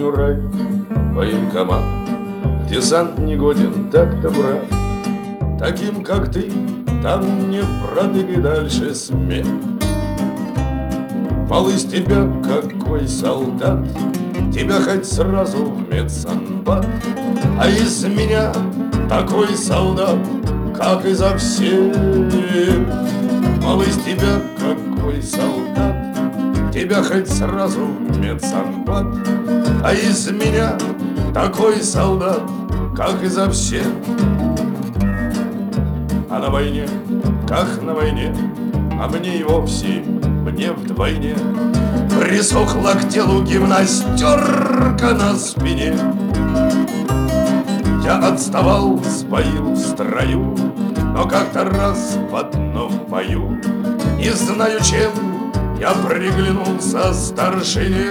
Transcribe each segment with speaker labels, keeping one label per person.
Speaker 1: жизнью рай, военкомат, десант негоден, так-то брат. Таким, как ты, там не продыгай дальше смех. Мол, из тебя какой солдат, тебя хоть сразу в медсанбат. А из меня такой солдат, как изо всех. Мол, из тебя какой солдат, тебя хоть сразу в медсанбат. А из меня такой солдат, как изо всех. А на войне, как на войне, а мне и вовсе, мне вдвойне присохла к телу гимнастерка на спине. Я отставал, сбоил в строю, но как-то раз в одном бою, не знаю чем, я приглянулся старшине.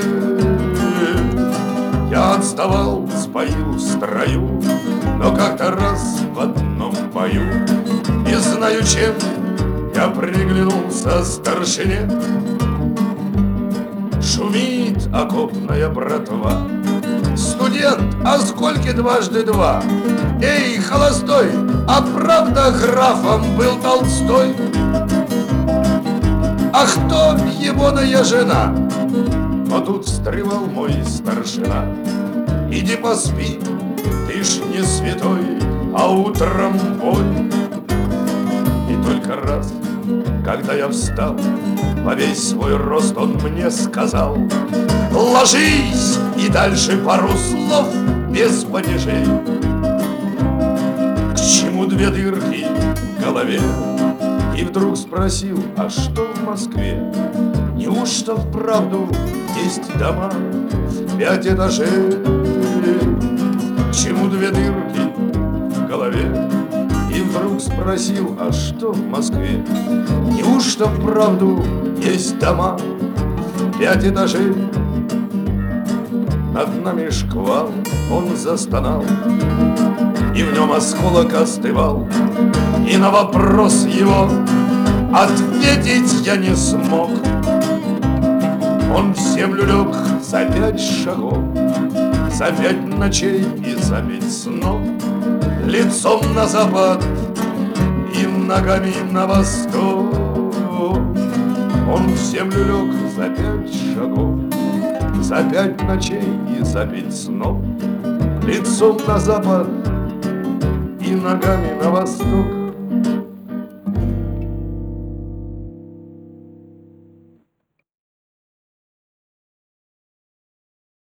Speaker 1: Я отставал, сбоил в строю, но как-то раз в одном бою, не знаю чем, я приглянулся старшине. Шумит окопная братва. Студент, а сколько дважды два? Эй, холостой, а правда графом был Толстой? А кто егоная жена? Но тут встревал мой старшина. Иди поспи, ты ж не святой, а утром бой. И только раз, когда я встал, во весь свой рост он мне сказал: ложись, и дальше пару слов без падежей. К чему две дырки в голове? И вдруг спросил: а что в Москве? Неужто вправду есть дома в 5 этажей? К чему две дырки в голове? И вдруг спросил: а что в Москве? Неужто вправду есть дома в 5 этажей? Над нами шквал, он застонал, и в нем осколок остывал, и на вопрос его ответить я не смог. Он в землю лег за 5 шагов, за 5 ночей и за 5 снов, лицом на запад и ногами на восток. Он в землю лег за 5 шагов, за 5 ночей и за 5 снов, лицом на запад и ногами на восток.